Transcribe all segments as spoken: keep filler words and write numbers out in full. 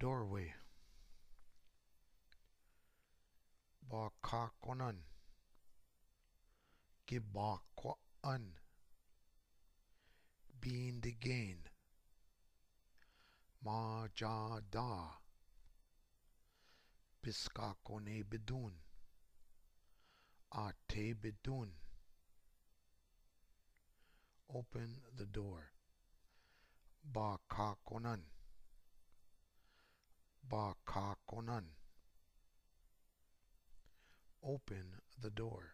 doorway. Ba ka konan. Giba ko an. Being the gain. Ma ja da. Biska kone bedun. Ate bedun. Open the door. Ba ka konan. Ba ka konan. Open the door.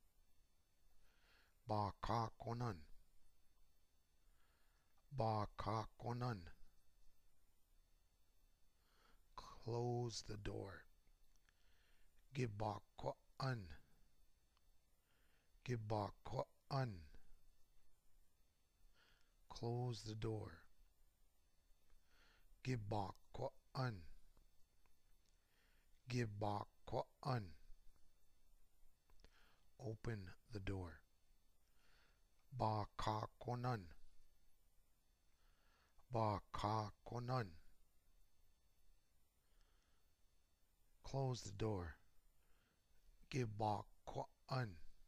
Ba ka konan. Ba ka konan. Close the door. Giba ko an. Giba ko an. Close the door. Giba ko an. Giba ko an. Open the door. Ba ka konan. Ba ka konan. Close the door. Giba ko an.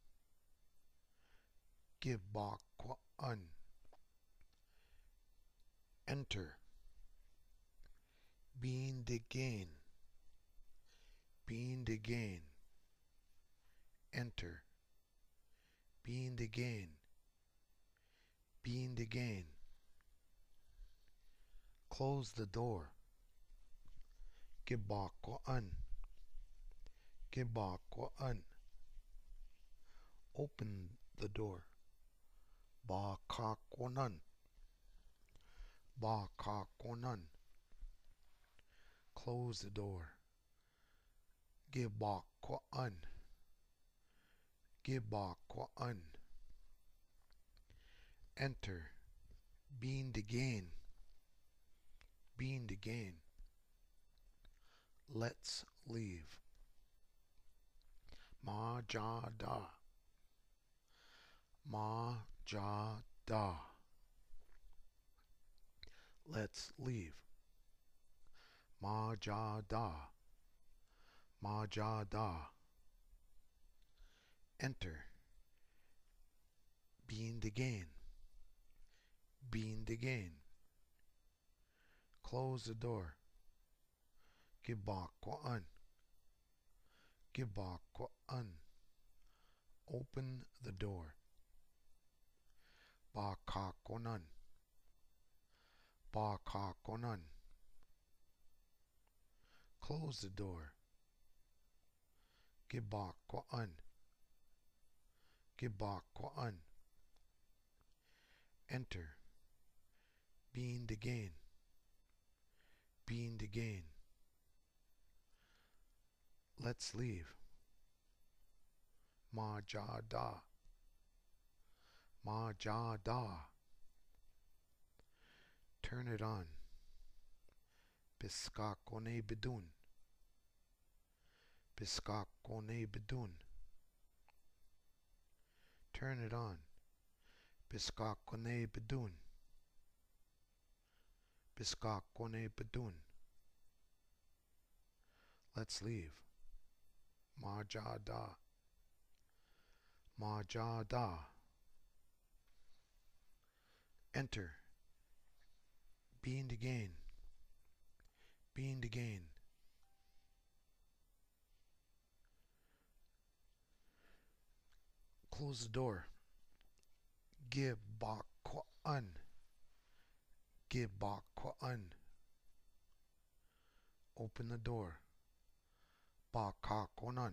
Giba ko an. Enter. Being the gain. Being the gain. Enter. Being the gain. Being the gain. Close the door. Giba ko an. Giba ko an. Open the door. Ba ka konan. Ba ka konan. Close the door. Giba ko an. Giba ko an. Enter. Being the gain. Being the gain. Let's leave. Ma ja da. Ma ja da. Let's leave. Ma ja da. Ma ja da. Enter. Being the gain. Being the gain. Close the door. Giba ko an. Giba ko an. Open the door. Ba ka konan. Ba ka konan. Close the door. Giba ko an. Giba ko an. Enter. Being the gain. Being the gain. Let's leave. Ma ja da. Ma ja da. Turn it on. Biska kone bedun. Biska kone bedun. Turn it on. Biska kone bedun. Biska kone bedun. Let's leave. Ma ja da. Ma ja da. Enter. Being the gain. Being the gain. Close the door. Giba ko an. Giba ko an. Open the door. Ba ka konan.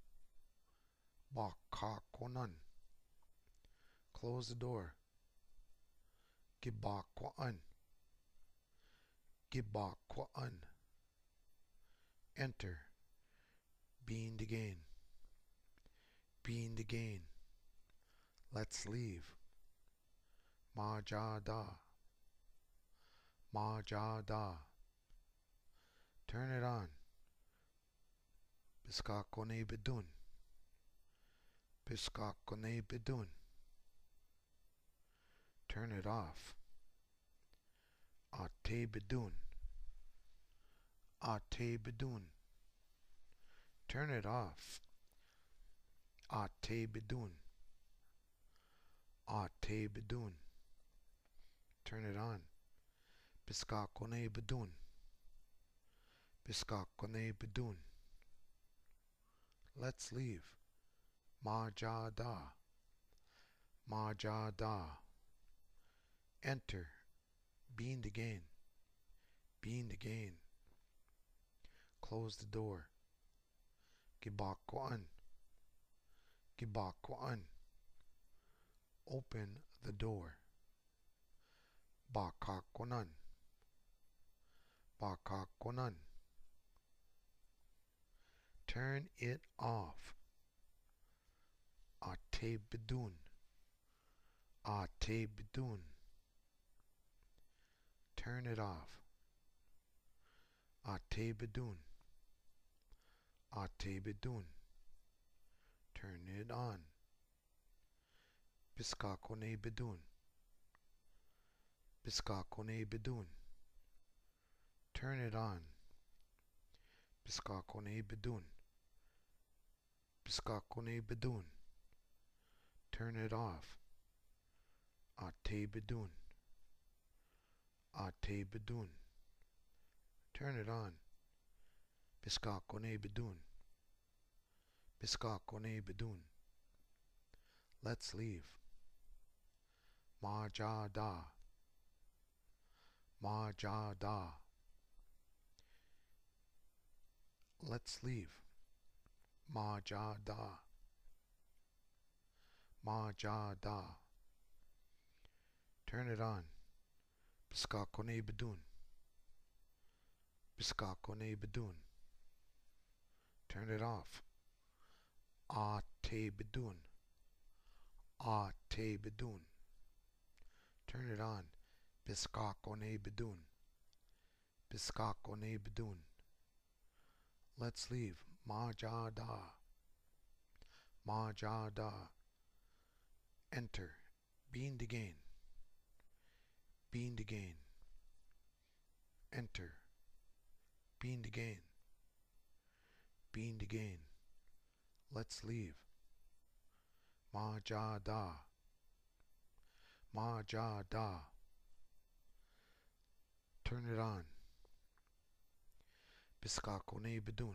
Ba ka konan. Close the door. Giba ko an. Giba ko an. Enter. Being the gain. Being the gain. Let's leave. Ma ja da. Ma ja da. Turn it on. Biska kone bedun. Biska kone bedun. Turn it off. Ate bedun. Ate bedun. Turn it off. Ate bedun. Ate bedun. Turn it on. Biskakone bedun. Biskakone bedun. Let's leave. Majada. Majada. Enter. Being again. Being again. Close the door. Gibakwan. Gibakwan. Open the door. Bakakonan. Bakakonan. Turn it off. Ate bedun. Ate bedun. Turn it off. Ate bedun. Ate bedun. Turn it on. Biskakone bedun. Biskakone bedun. Turn it on. Biskakone bedun. Biskakone bedun. Turn it off. Ate bedun. Ate bedun. Turn it on. Biskakone bedun. Biskakone bedun. Let's leave. Majada. Majada. Let's leave. Majada. Majada. Turn it on. Biskakone bedun. Biskakone bedun. Turn it off. Ate bedun. Ate bedun. Turn it on. Biskakone bedun. Biskakone bedun. Let's leave. Majada. Majada. Enter. Being again. Being again. Enter. Being again. Being again. Let's leave. Majada. Majada. Turn it on. Biskakone bedun.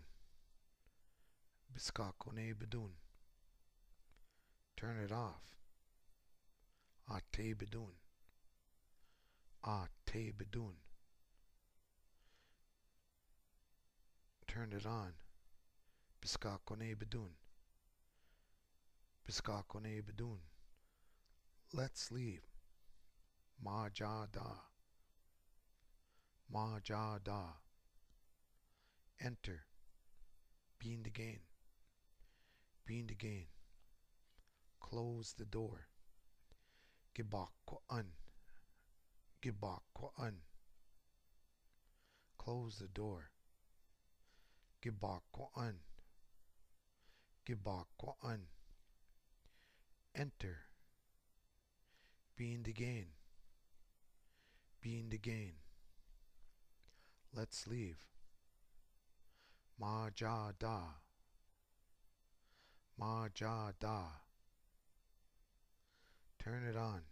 Biskakone bedun. Turn it off. Ate bedun. Ate bedun. Turn it on. Biskakone bedun. Biskakone bedun. Let's leave. Majada. Majada. Enter. Being again. Being again. Close the door. Gibakwan. Gibakwan. Close the door. Gibakwan. Gibakwan. Enter. Being again. Being again. Let's leave. Majada. Majada. Turn it on.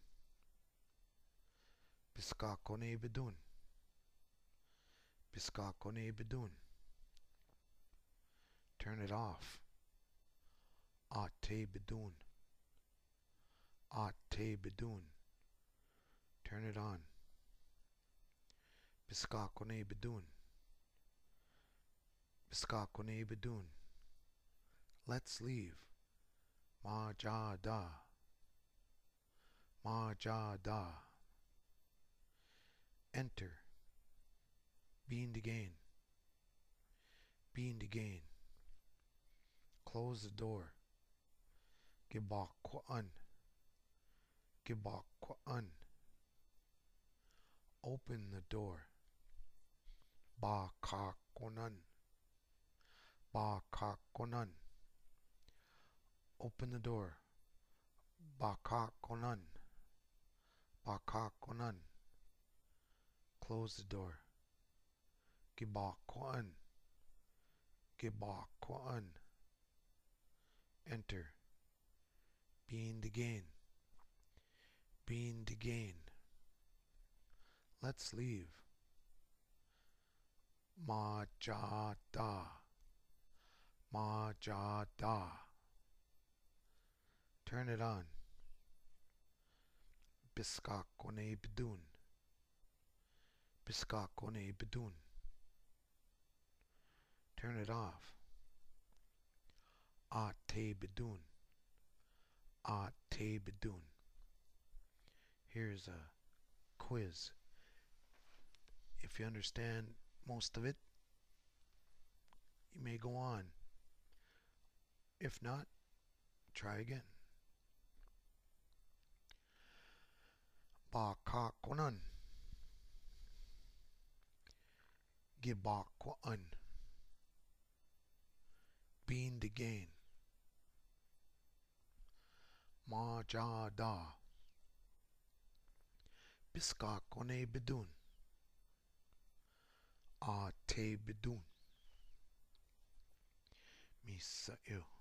Biskakone bedun. Biskakone bedun. Turn it off. Ate bedun. Ate bedun. Turn it on. Biskakone bedun. Biskakone bedun. Let's leave. Majada. Majada. Enter. Being again. Being again. Close the door. Gibakwan. Gibakwan. Open the door. Bakakonan. Bakakonan. Open the door. Bakakonan. Bakakonan. Close the door. Gibakwaan. Gibakwaan. Enter. Being the gain. Being the gain. Let's leave. Majada. Majada. Turn it on. Biskakone bidun. Biskakone bidun. Turn it off. Ate bidun. Ate bidun. Here's a quiz. If you understand most of it, you may go on. If not, try again. Bakakonan. Gibakwaan. Being the gain. Majada. Biskakone bidun. Ate bidun. Misail.